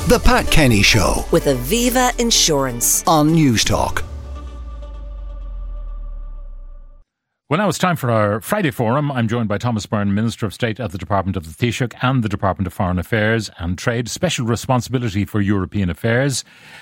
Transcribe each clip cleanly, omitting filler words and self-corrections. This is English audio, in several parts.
The Pat Kenny Show with Aviva Insurance on Newstalk. Well, now it's time for our Friday Forum. I'm joined by Thomas Byrne, Minister of State at the Department of the Taoiseach and the Department of Foreign Affairs and Trade, special responsibility for European affairs.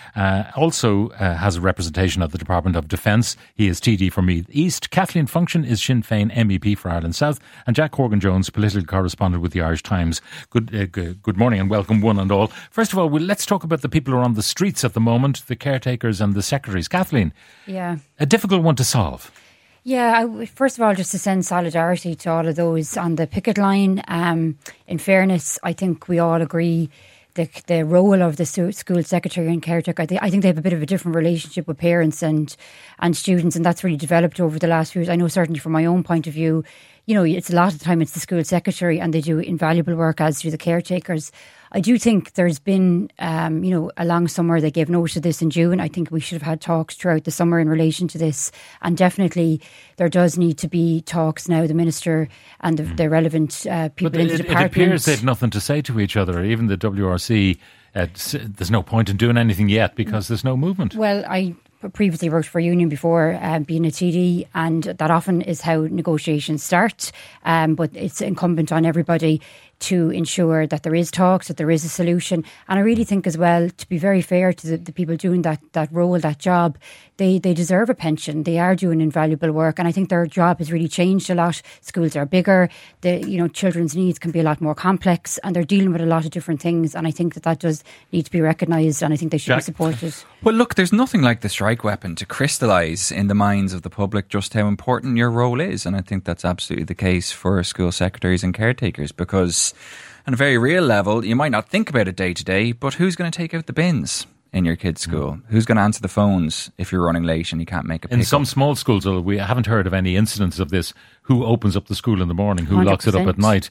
Also has a representation at the Department of Defence. He is TD for Meath East. Kathleen Function is Sinn Féin MEP for Ireland South. And Jack Horgan-Jones, political correspondent with the Irish Times. Good morning and welcome one and all. First of all, let's talk about the people who are on the streets at the moment, the caretakers and the secretaries. Kathleen, a difficult one to solve. Yeah, first of all, just to send solidarity to all of those on the picket line. In fairness, I think we all agree the role of the school secretary and caretaker, I think they have a bit of a different relationship with parents and students, and that's really developed over the last few years. I know certainly from my own point of view, you know, it's a lot of the time it's the school secretary and they do invaluable work, as do the caretakers. I do think there's been, a long summer. They gave notice of this in June. I think we should have had talks throughout the summer in relation to this. And definitely there does need to be talks now. The Minister and the relevant people in the department. It appears they've nothing to say to each other. Even the WRC, there's no point in doing anything yet because there's no movement. Well, I previously worked for a union before being a TD, and that often is how negotiations start. But it's incumbent on everybody to ensure that there is talks, that there is a solution. And I really think as well, to be very fair to the people doing that role, that job, they deserve a pension. They are doing invaluable work, and I think their job has really changed a lot. Schools are bigger, children's needs can be a lot more complex, and they're dealing with a lot of different things, and I think that does need to be recognised, and I think they should be supported. Well, look, there's nothing like the strike weapon to crystallise in the minds of the public just how important your role is, and I think that's absolutely the case for school secretaries and caretakers, because on a very real level, you might not think about it day to day, but who's going to take out the bins in your kid's school? Who's going to answer the phones if you're running late and you can't make a pickup? In some small schools, we haven't heard of any incidents of this. Who opens up the school in the morning? Who 100%. Locks it up at night?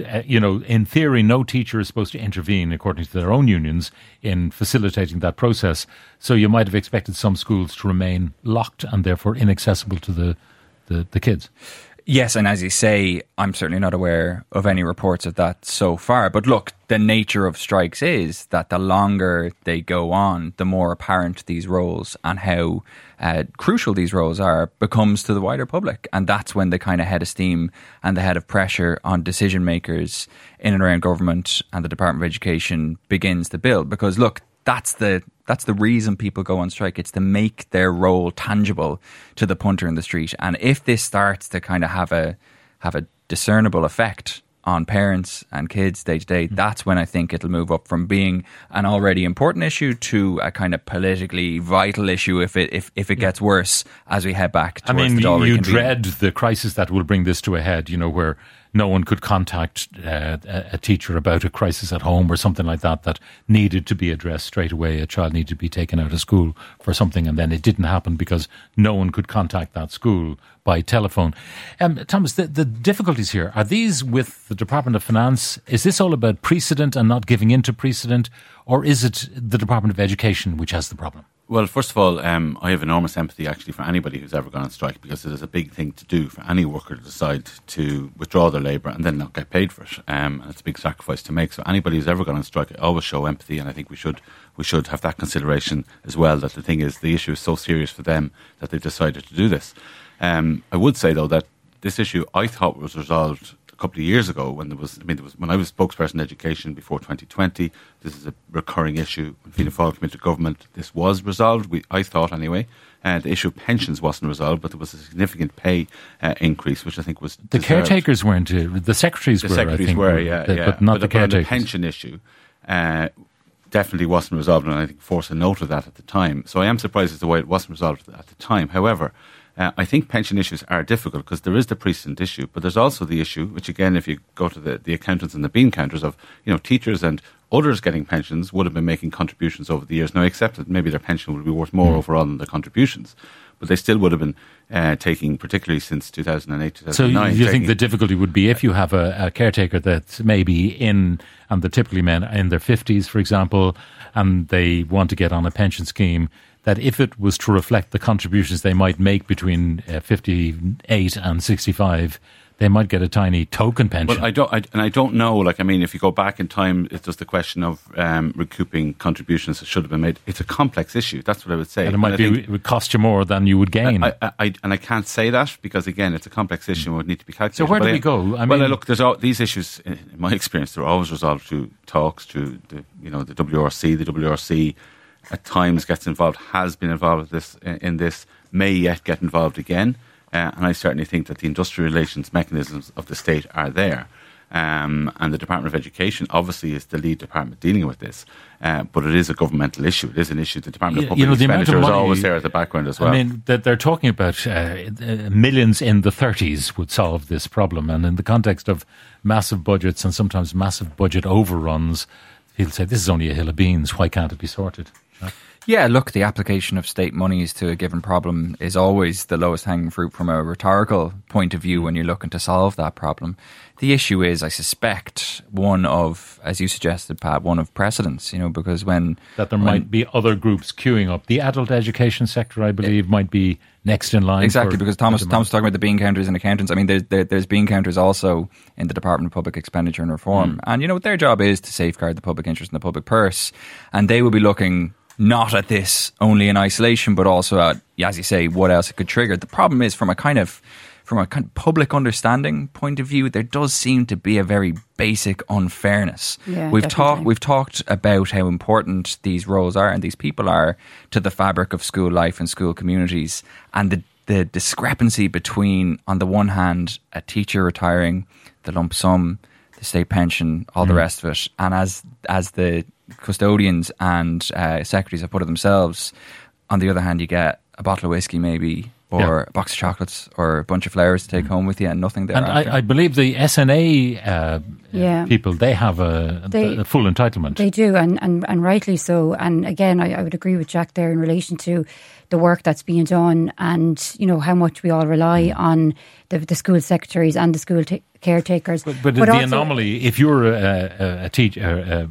In theory, no teacher is supposed to intervene, according to their own unions, in facilitating that process. So you might have expected some schools to remain locked and therefore inaccessible to the kids. Yes, and as you say, I'm certainly not aware of any reports of that so far. But look, the nature of strikes is that the longer they go on, the more apparent these roles and how crucial these roles are becomes to the wider public. And that's when the kind of head of steam and the head of pressure on decision makers in and around government and the Department of Education begins to build. Because look, that's the reason people go on strike. It's to make their role tangible to the punter in the street. And if this starts to kind of have a discernible effect on parents and kids day to day, that's when I think it'll move up from being an already important issue to a kind of politically vital issue if it gets worse as we head back towards the dollar. You dread the crisis that will bring this to a head, where no one could contact a teacher about a crisis at home or something like that needed to be addressed straight away. A child needed to be taken out of school for something, and then it didn't happen because no one could contact that school by telephone. Thomas, the difficulties here, are these with the Department of Finance? Is this all about precedent and not giving in to precedent, or is it the Department of Education which has the problem? Well, first of all, I have enormous empathy actually for anybody who's ever gone on strike, because it is a big thing to do for any worker to decide to withdraw their labour and then not get paid for it. And it's a big sacrifice to make. So anybody who's ever gone on strike, I always show empathy, and I think we should have that consideration as well, that the issue is so serious for them that they've decided to do this. I would say, though, that this issue I thought was resolved a couple of years ago when when I was spokesperson education before 2020. This is a recurring issue. When Fianna Fáil came into government, this was resolved. I thought anyway. The issue of pensions wasn't resolved, but there was a significant pay increase, which I think was the deserved. Caretakers weren't. The secretaries were. But not the caretakers. The pension issue definitely wasn't resolved, and I think forced a note of that at the time. So I am surprised as to why it wasn't resolved at the time. However, I think pension issues are difficult because there is the precedent issue, but there's also the issue, which again, if you go to the accountants and the bean counters of, teachers and others getting pensions would have been making contributions over the years. Now, except that maybe their pension would be worth more overall than their contributions, but they still would have been taking, particularly since 2008, 2009. So you think the difficulty would be if you have a caretaker that's maybe and they're typically men in their 50s, for example, and they want to get on a pension scheme, that if it was to reflect the contributions they might make between 58 and 65, they might get a tiny token pension. Well, I don't know. Like, I mean, if you go back in time, it's just the question of recouping contributions that should have been made. It's a complex issue. That's what I would say. And it would cost you more than you would gain. I can't say that because, again, it's a complex issue and would need to be calculated. So where do we go? Look, there's these issues. In my experience, they're always resolved through talks, through the WRC. The WRC at times gets involved, has been involved in this, may yet get involved again. And I certainly think that the industrial relations mechanisms of the state are there. And the Department of Education obviously is the lead department dealing with this. But it is a governmental issue. It is an issue. The Department of Public Expenditure is always there at the background as well. I mean, that they're talking about millions in the 30s would solve this problem. And in the context of massive budgets and sometimes massive budget overruns, people say, this is only a hill of beans. Why can't it be sorted? Yeah, look, the application of state monies to a given problem is always the lowest hanging fruit from a rhetorical point of view when you're looking to solve that problem. The issue is, I suspect, one of, as you suggested, Pat, one of precedence, because that there might be other groups queuing up. The adult education sector, I believe, might be next in line. Exactly, because Thomas was talking about the bean counters and accountants. I mean, there's bean counters also in the Department of Public Expenditure and Reform. And, their job is to safeguard the public interest in the public purse. And they will be looking not at this only in isolation, but also at, as you say, what else it could trigger. The problem is from a kind of public understanding point of view, there does seem to be a very basic unfairness. Yeah, we've talked about how important these roles are and these people are to the fabric of school life and school communities, and the discrepancy between, on the one hand, a teacher retiring, the lump sum, the state pension, all the rest of it, and as the custodians and secretaries have put it themselves, on the other hand, you get a bottle of whiskey maybe, or a box of chocolates, or a bunch of flowers to take home with you, and nothing there. And I believe the SNA people, they have a full entitlement. They do, and rightly so. And again, I would agree with Jack there in relation to the work that's being done, and how much we all rely on the school secretaries and the school caretakers. But the anomaly, if you're a teacher,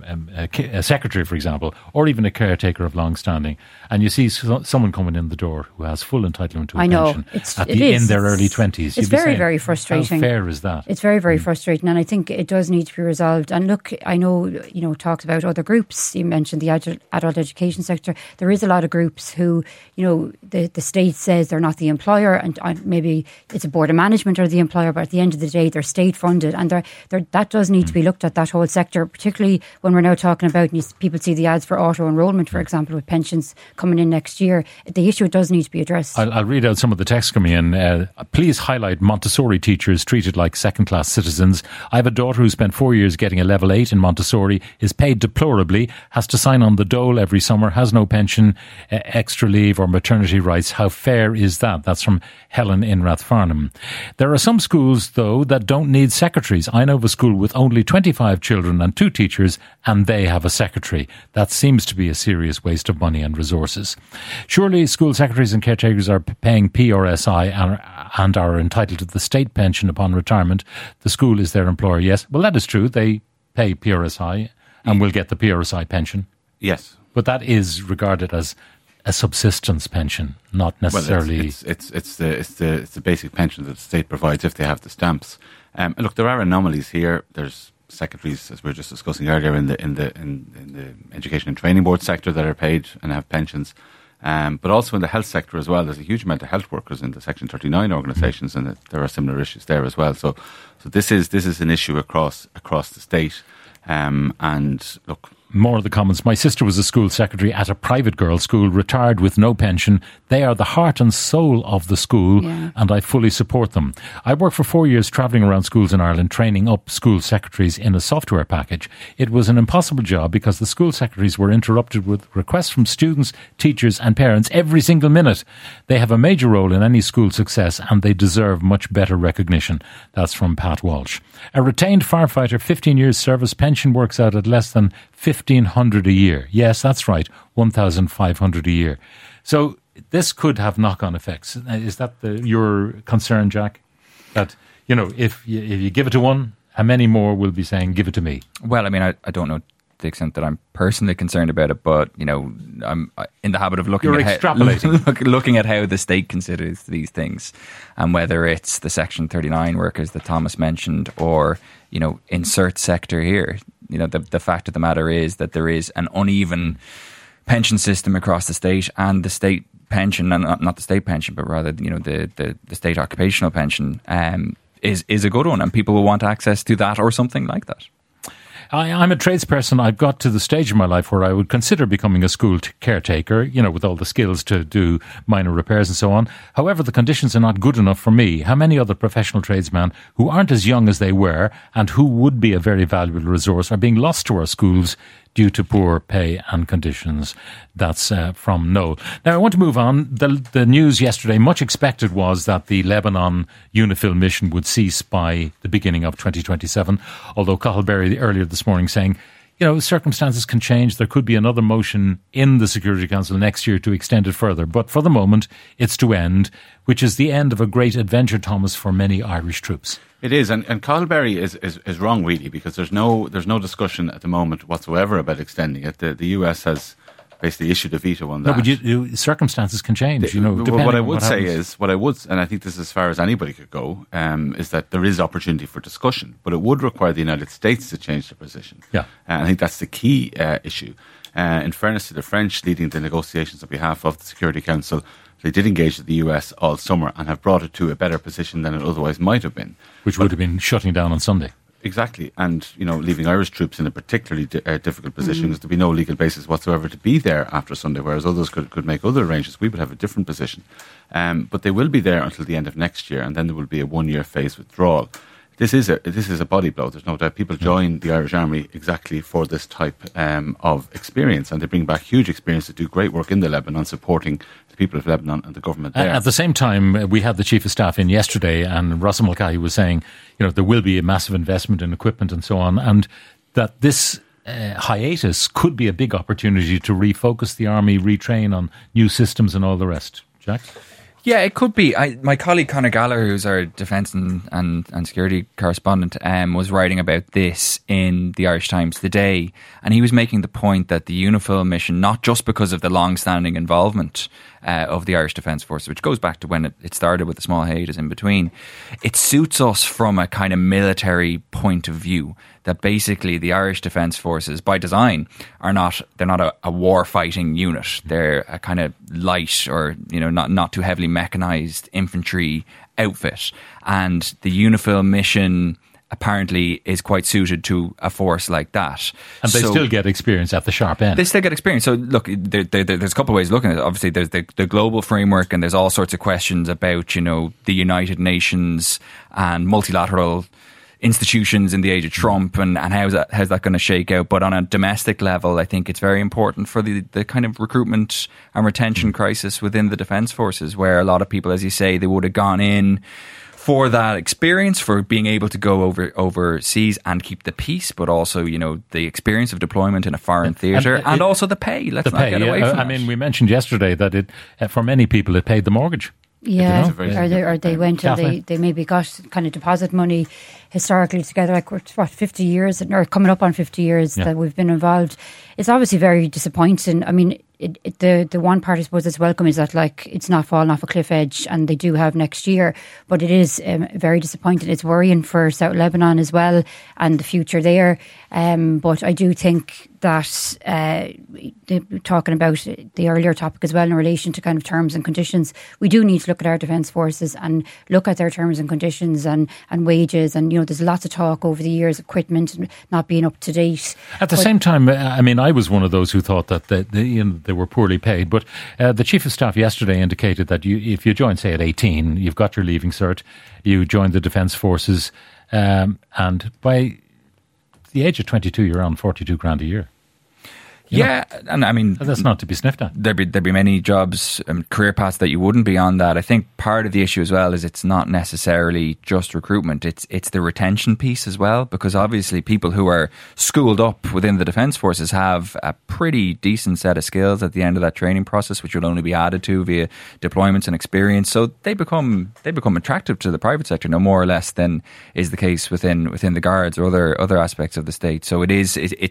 a secretary, for example, or even a caretaker of long standing, and you see someone coming in the door who has full entitlement to a pension in their early 20s, it's very, very frustrating. How fair is that? It's very, very frustrating, and I think it does need to be resolved. And look, I know talked about other groups. You mentioned the adult education sector. There is a lot of groups who the state says they're not the employer, and maybe it's a board of management or the employer, but at the end of the day, they're state funded, and that does need to be looked at, that whole sector, particularly when we're now talking about, people see the ads for auto enrolment, for example, with pensions coming in next year. The issue does need to be addressed. I'll read out some of the text coming in. Please highlight Montessori teachers treated like second-class citizens. I have a daughter who spent 4 years getting a level 8 in Montessori, is paid deplorably, has to sign on the dole every summer, has no pension, extra leave or maternity rights. How fair is that? That's from Helen in Rathfarnham. There are some schools, though, that don't need secretaries. I know of a school with only 25 children and 2 teachers, and they have a secretary. That seems to be a serious waste of money and resources. Surely school secretaries and caretakers are paying PRSI and are entitled to the state pension upon retirement. The school is their employer. Yes, well, that is true. They pay PRSI and will get the PRSI pension. Yes. But that is regarded as a subsistence pension, not necessarily. Well, it's the basic pension that the state provides if they have the stamps. Look, there are anomalies here. There's secretaries, as we were just discussing earlier, in the education and training board sector that are paid and have pensions, but also in the health sector as well. There's a huge amount of health workers in the Section 39 organisations, and there are similar issues there as well. So this is an issue across the state. And look, more of the comments. My sister was a school secretary at a private girls' school, retired with no pension. They are the heart and soul of the school, and I fully support them. I worked for 4 years travelling around schools in Ireland, training up school secretaries in a software package. It was an impossible job because the school secretaries were interrupted with requests from students, teachers and parents every single minute. They have a major role in any school success, and they deserve much better recognition. That's from Pat Walsh. A retained firefighter, 15 years service, pension works out at less than $1,500 a year. Yes, that's right, $1,500 a year. So this could have knock-on effects. Is that your concern, Jack? That, if you give it to one, how many more will be saying, give it to me? Well, I mean, I don't know the extent that I'm personally concerned about it, but I'm in the habit of looking You're at extrapolating. looking at how the state considers these things, and whether it's the Section 39 workers that Thomas mentioned, or insert sector here. The fact of the matter is that there is an uneven pension system across the state, and the state pension, and not the state pension, but rather the state occupational pension is a good one, and people will want access to that or something like that. I'm a tradesperson. I've got to the stage in my life where I would consider becoming a school caretaker, with all the skills to do minor repairs and so on. However, the conditions are not good enough for me. How many other professional tradesmen who aren't as young as they were and who would be a very valuable resource are being lost to our schools due to poor pay and conditions? That's from Noel. Now, I want to move on. The news yesterday, much expected, was that the Lebanon UNIFIL mission would cease by the beginning of 2027, although Cathal Berry earlier this morning saying, circumstances can change. There could be another motion in the Security Council next year to extend it further. But for the moment, it's to end, which is the end of a great adventure, Thomas, for many Irish troops. It is, and Cathal Berry is wrong, really, because there's no discussion at the moment whatsoever about extending it. The US has basically issued a veto on that. No, but circumstances can change. What I would say is, and I think this is as far as anybody could go, is that there is opportunity for discussion, but it would require the United States to change their position. Yeah, and I think that's the key issue. In fairness to the French leading the negotiations on behalf of the Security Council, they did engage with the US all summer and have brought it to a better position than it otherwise might have been. Which would have been shutting down on Sunday. Exactly. And, leaving Irish troops in a particularly difficult position because there'd be no legal basis whatsoever to be there after Sunday, whereas others could make other arrangements. We would have a different position. But they will be there until the end of next year, and then there will be a 1-year phase withdrawal. This is a body blow. There's no doubt. People join the Irish Army exactly for this type of experience, and they bring back huge experience to do great work in the Lebanon, supporting the people of Lebanon and the government there. At the same time, we had the Chief of Staff in yesterday, and Russell Mulcahy was saying, there will be a massive investment in equipment and so on, and that this hiatus could be a big opportunity to refocus the Army, retrain on new systems and all the rest. Jack? Yeah, it could be. My colleague Conor Gallagher, who's our defence and security correspondent, was writing about this in the Irish Times today, and he was making the point that the UNIFIL mission, not just because of the long-standing involvement of the Irish Defence Force, which goes back to when it started with the small hiatus in between, it suits us from a kind of military point of view, that basically the Irish Defence Forces, by design, they're not a war-fighting unit. They're a kind of light or, not too heavily mechanised infantry outfit. And the UNIFIL mission apparently is quite suited to a force like that. And they still get experience at the sharp end. They still get experience. So look, there's a couple of ways of looking at it. Obviously, there's the global framework, and there's all sorts of questions about, the United Nations and multilateral institutions in the age of Trump, and how's that going to shake out. But on a domestic level, I think it's very important for the kind of recruitment and retention crisis within the Defence Forces, where a lot of people, as you say, they would have gone in for that experience, for being able to go overseas and keep the peace, but also, the experience of deployment in a foreign theatre, and also the pay. Let's not get away from it. We mentioned yesterday that for many people it paid the mortgage. Yeah, or they went and they maybe got kind of deposit money historically together, like 50 years, or coming up on 50 years that we've been involved. It's obviously very disappointing. I mean, the one part I suppose that's welcome is that it's not falling off a cliff edge, and they do have next year, but it is very disappointing. It's worrying for South Lebanon as well and the future there. But I do think that talking about the earlier topic as well in relation to kind of terms and conditions, we do need to look at our defence forces and look at their terms and conditions and wages, and there's lots of talk over the years of equipment not being up to date. At the same time, I was one of those who thought that they were poorly paid, but the Chief of Staff yesterday indicated that if you join, say, at 18, you've got your leaving cert, you join the Defence Forces, and by the age of 22, you're on 42 grand a year. And I mean, that's not to be sniffed at. There'd be many jobs, career paths that you wouldn't be on that. I think part of the issue as well is it's not necessarily just recruitment. It's the retention piece as well, because obviously people who are schooled up within the Defence Forces have a pretty decent set of skills at the end of that training process, which will only be added to via deployments and experience. So they become attractive to the private sector, no more or less than is the case within the Guards or other aspects of the state. So it's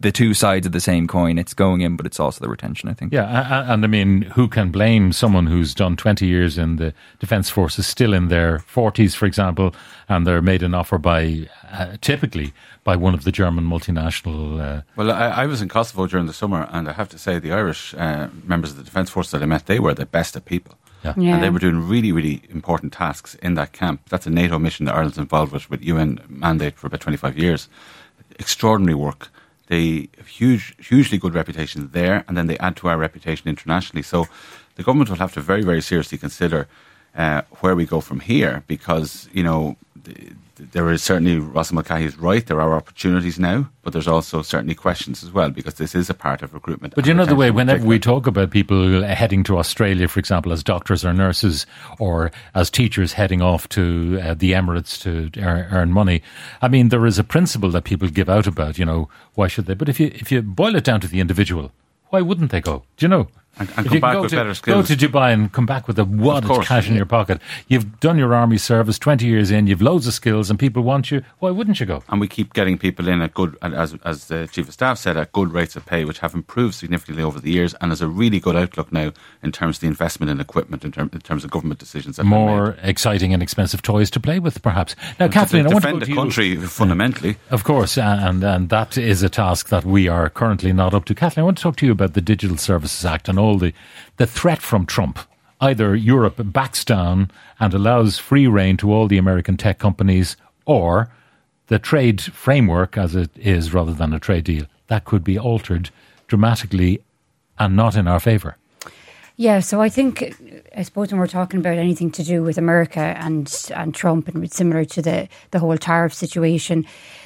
the two sides of the same coin. It's going in, but it's also the retention, I think. Yeah, and I mean, who can blame someone who's done 20 years in the Defence Forces, still in their 40s, for example, and they're made an offer by, typically, by one of the German multinational... Well, I was in Kosovo during the summer, and I have to say the Irish members of the Defence Force that I met, they were the best of people. Yeah. And they were doing really, really important tasks in that camp. That's a NATO mission that Ireland's involved with UN mandate for about 25 years. Extraordinary work. They have hugely good reputation there, and then they add to our reputation internationally. So the government will have to very, very seriously consider where we go from here, because, you know, there is certainly, Rossa Mulcahy is right, there are opportunities now, but there's also certainly questions as well, because this is a part of recruitment. But you know the way, whenever we talk about people heading to Australia, for example, as doctors or nurses, or as teachers heading off to the Emirates to earn money, I mean, there is a principle that people give out about, you know, why should they? But if you boil it down to the individual, why wouldn't they go? Do you know? And come back with better skills. Go to Dubai and come back with a wad of cash in your pocket. You've done your army service, 20 years in, you've loads of skills, and people want you. Why wouldn't you go? And we keep getting people in at good, as the Chief of Staff said, at good rates of pay, which have improved significantly over the years, and there's a really good outlook now in terms of the investment in equipment, in terms of government decisions. That more exciting and expensive toys to play with, perhaps. Now, Kathleen, I want to go to you. Defend the country, fundamentally. Of course, and that is a task that we are currently not up to. Kathleen, I want to talk to you about the Digital Services Act and all the threat from Trump. Either Europe backs down and allows free rein to all the American tech companies, or the trade framework, as it is, rather than a trade deal, that could be altered dramatically and not in our favour. Yeah, so I suppose when we're talking about anything to do with America and Trump, and it's similar to the whole tariff situation,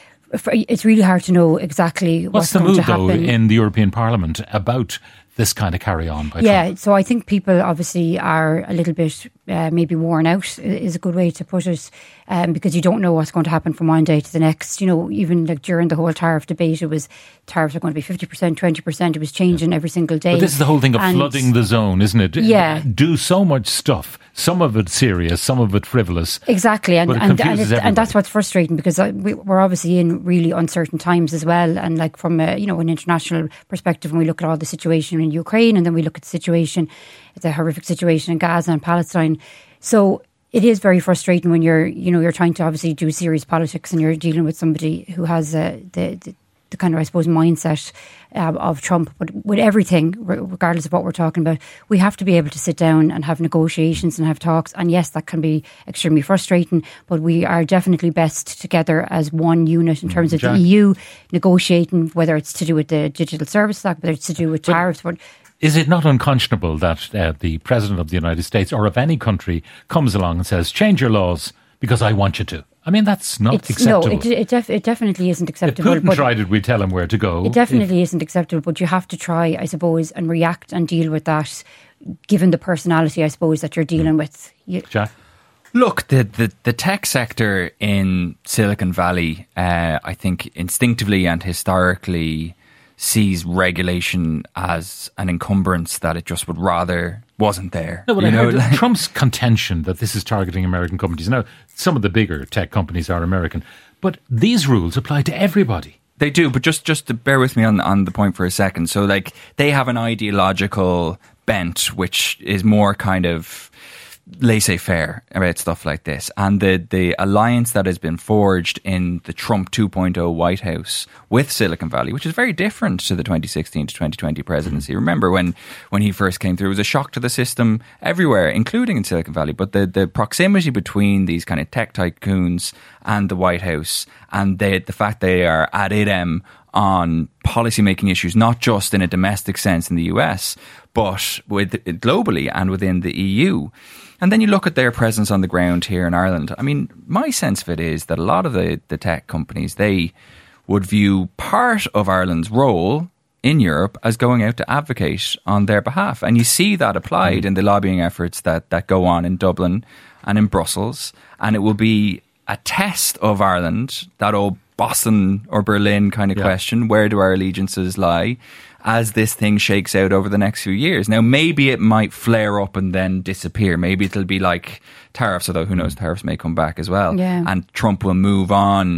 it's really hard to know exactly what's going to happen. What's the mood, though, in the European Parliament about this kind of carry-on by Trump? Yeah, so I think people obviously are a little bit maybe worn out, is a good way to put it, because you don't know what's going to happen from one day to the next. You know, even like during the whole tariff debate, it was tariffs are going to be 50%, 20%. It was changing every single day. But this is the whole thing of flooding the zone, isn't it? Yeah. Do so much stuff. Some of it serious, some of it frivolous. Exactly, and that's what's frustrating, because we're obviously in really uncertain times as well. And like from an international perspective, when we look at all the situation in Ukraine, and then we look at the situation, the horrific situation in Gaza and Palestine. So it is very frustrating when you're trying to obviously do serious politics, and you're dealing with somebody who has the kind of, I suppose, mindset of Trump. But with everything, regardless of what we're talking about, we have to be able to sit down and have negotiations and have talks. And yes, that can be extremely frustrating, but we are definitely best together as one unit in terms of the EU negotiating, whether it's to do with the Digital Services Act, whether it's to do with tariffs. Is it not unconscionable that the President of the United States, or of any country, comes along and says, change your laws because I want you to? I mean, that's not acceptable. No, it definitely isn't acceptable. If Putin tried it, we'd tell him where to go. It definitely isn't acceptable, but you have to try, I suppose, and react and deal with that, given the personality, I suppose, that you're dealing with. Jack? Look, the tech sector in Silicon Valley, I think instinctively and historically sees regulation as an encumbrance that it just would rather wasn't there. No, but I heard Trump's contention that this is targeting American companies. Now, some of the bigger tech companies are American, but these rules apply to everybody. They do, but just to bear with me on the point for a second. So, like, they have an ideological bent, which is more kind of laissez-faire about stuff like this, and the alliance that has been forged in the Trump 2.0 White House with Silicon Valley, which is very different to the 2016 to 2020 presidency. Remember when he first came through, it was a shock to the system everywhere, including in Silicon Valley. But the proximity between these kind of tech tycoons and the White House, and the fact they are ad idem on policy-making issues, not just in a domestic sense in the US, but globally and within the EU. And then you look at their presence on the ground here in Ireland. I mean, my sense of it is that a lot of the tech companies, they would view part of Ireland's role in Europe as going out to advocate on their behalf. And you see that applied in the lobbying efforts that go on in Dublin and in Brussels. And it will be a test of Ireland, that old Boston or Berlin kind of question, where do our allegiances lie, as this thing shakes out over the next few years. Now, maybe it might flare up and then disappear. Maybe it'll be like tariffs, although who knows, tariffs may come back as well. Yeah. And Trump will move on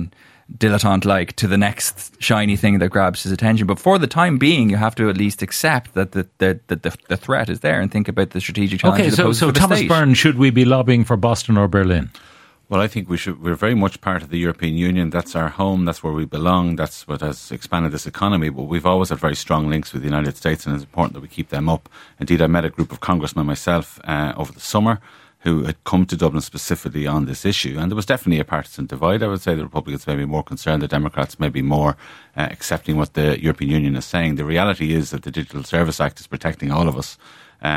dilettante-like to the next shiny thing that grabs his attention. But for the time being, you have to at least accept that the threat is there and think about the strategic challenge. Okay, so Thomas Byrne, should we be lobbying for Boston or Berlin? Well, I think we should. We're very much part of the European Union. That's our home. That's where we belong. That's what has expanded this economy. But we've always had very strong links with the United States, and it's important that we keep them up. Indeed, I met a group of congressmen myself over the summer who had come to Dublin specifically on this issue. And there was definitely a partisan divide. I would say the Republicans may be more concerned, the Democrats may be more accepting what the European Union is saying. The reality is that the Digital Service Act is protecting all of us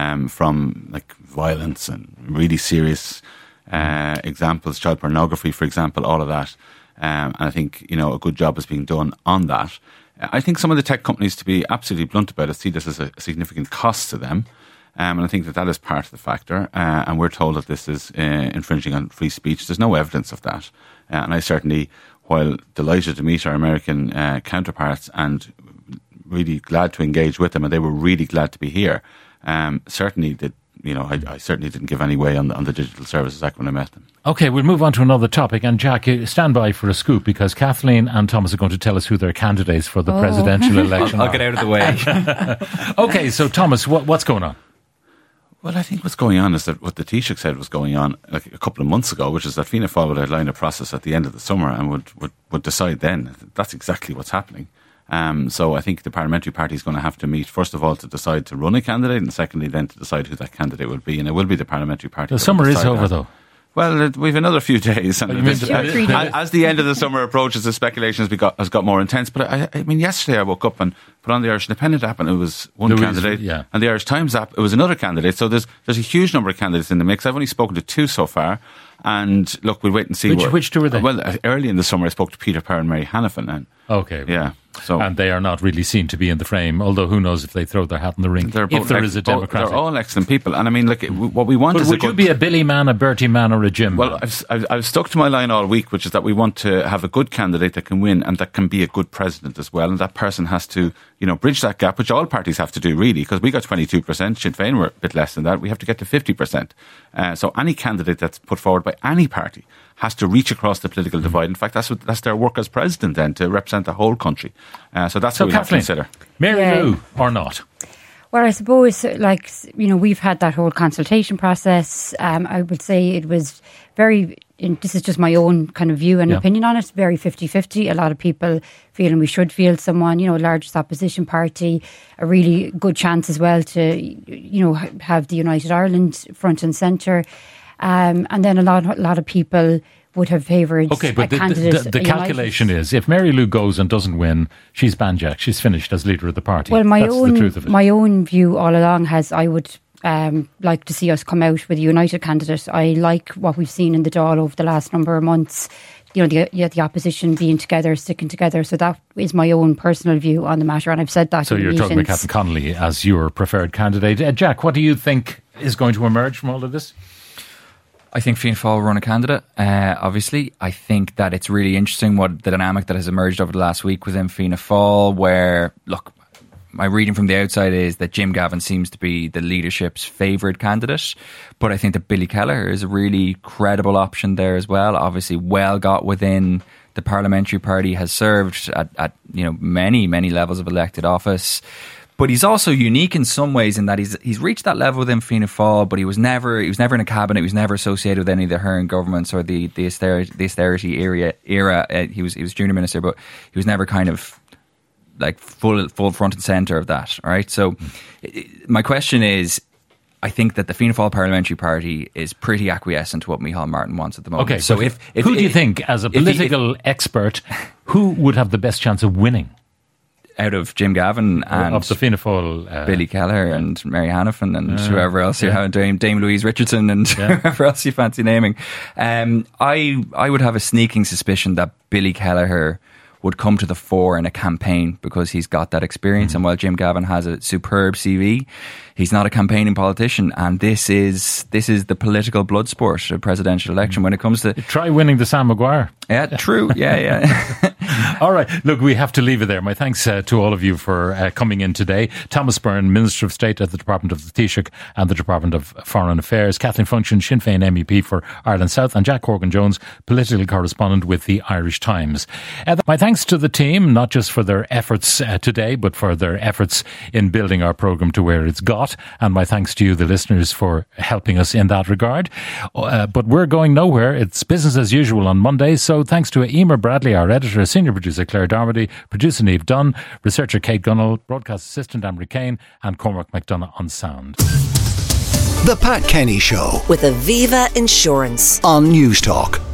from like violence and really serious examples, child pornography, for example, all of that. And I think, a good job is being done on that. I think some of the tech companies, to be absolutely blunt about it, see this as a significant cost to them. And I think that is part of the factor. And we're told that this is infringing on free speech. There's no evidence of that. And I certainly, while delighted to meet our American counterparts and really glad to engage with them, and they were really glad to be here, certainly did. I certainly didn't give any way on the Digital Services Act when I met them. Okay, we'll move on to another topic. And Jack, stand by for a scoop, because Kathleen and Thomas are going to tell us who their candidates for the presidential election are. I'll get out of the way. Okay, so Thomas, what's going on? Well, I think what's going on is that what the Taoiseach said was going on like a couple of months ago, which is that Fianna Fáil would outline a process at the end of the summer and would decide then. That's exactly what's happening. So I think the parliamentary party is going to have to meet, first of all, to decide to run a candidate, and secondly, then to decide who that candidate will be. And it will be the parliamentary party. The summer is over, though. Well, we've another few days. And as the end of the summer approaches, the speculation has got more intense. But I mean, yesterday I woke up and put on the Irish Independent app, and it was one candidate. Yeah. And the Irish Times app, it was another candidate. So there's a huge number of candidates in the mix. I've only spoken to 2 so far. And look, we'll wait and see. Which 2 were they? Well, early in the summer, I spoke to Peter Power and Mary Hannafin. Okay. Yeah. So, and they are not really seen to be in the frame, although who knows if they throw their hat in the ring, if there is a Democratic. They're all excellent people. And I mean, look, what we want is would you be a Billy man, a Bertie man, or a Jim man? Well, I've stuck to my line all week, which is that we want to have a good candidate that can win and that can be a good president as well. And that person has to, bridge that gap, which all parties have to do, really, because we got 22%. Sinn Féin were a bit less than that. We have to get to 50%. So any candidate that's put forward by any party has to reach across the political divide. In fact, that's their work as president then, to represent the whole country. So that's what we have to consider. Mary Lou or not? Well, I suppose, we've had that whole consultation process. I would say it was very, this is just my own kind of view and opinion on it, very 50-50. A lot of people feeling we should field someone, largest opposition party, a really good chance as well to, have the United Ireland front and centre. And then a lot of people would have favoured a candidate. The calculation is, if Mary Lou goes and doesn't win, she's banjacked. She's finished as leader of the party. Well, That's the truth of it. My own view all along I would like to see us come out with a united candidate. I like what we've seen in the Dáil over the last number of months. The opposition being together, sticking together. So that is my own personal view on the matter, and I've said that. So you're talking about Catherine Connolly as your preferred candidate. Jack, what do you think is going to emerge from all of this? I think Fianna Fáil will run a candidate, obviously. I think that it's really interesting what the dynamic that has emerged over the last week within Fianna Fáil, where, look, my reading from the outside is that Jim Gavin seems to be the leadership's favoured candidate, but I think that Billy Kelleher is a really credible option there as well. Obviously, well got within the parliamentary party, has served at many, many levels of elected office. But he's also unique in some ways in that he's reached that level within Fianna Fáil, but he was never in a cabinet. He was never associated with any of the Hearn governments or the austerity era. He was junior minister, but he was never kind of like full front and centre of that. All right. So my question is, I think that the Fianna Fáil parliamentary party is pretty acquiescent to what Micheál Martin wants at the moment. Okay. So who do you think, as a political expert, who would have the best chance of winning? Out of Jim Gavin and of the Fianna Fáil, Billy Kelleher and Mary Hannafin and whoever else you have, Dame Louise Richardson and whoever else you fancy naming. I would have a sneaking suspicion that Billy Kelleher would come to the fore in a campaign because he's got that experience. And while Jim Gavin has a superb CV, he's not a campaigning politician. And this is the political blood sport, a presidential election. When it comes to try winning the Sam Maguire. Yeah, true. Yeah. All right. Look, we have to leave it there. My thanks to all of you for coming in today. Thomas Byrne, Minister of State at the Department of the Taoiseach and the Department of Foreign Affairs. Kathleen Funchion, Sinn Féin MEP for Ireland South. And Jack Corgan-Jones, political correspondent with the Irish Times. My thanks to the team, not just for their efforts today, but for their efforts in building our programme to where it's got. And my thanks to you, the listeners, for helping us in that regard. But we're going nowhere. It's business as usual on Monday. So thanks to Emer Bradley, our editor, senior producer Claire Darmody, producer Niamh Dunn, researcher Kate Gunnell, broadcast assistant Amber Kane, and Cormac McDonagh on sound. The Pat Kenny Show with Aviva Insurance on News Talk.